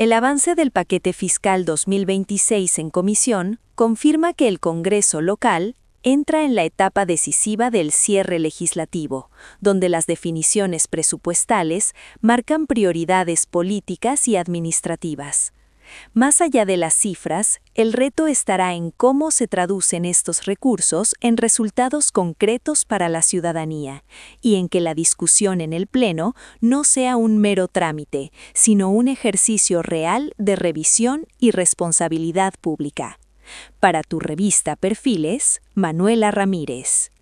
El avance del paquete fiscal 2026 en comisión confirma que el Congreso local entra en la etapa decisiva del cierre legislativo, donde las definiciones presupuestales marcan prioridades políticas y administrativas. Más allá de las cifras, el reto estará en cómo se traducen estos recursos en resultados concretos para la ciudadanía y en que la discusión en el Pleno no sea un mero trámite, sino un ejercicio real de revisión y responsabilidad pública. Para tu revista Perfiles, Manuela Ramírez.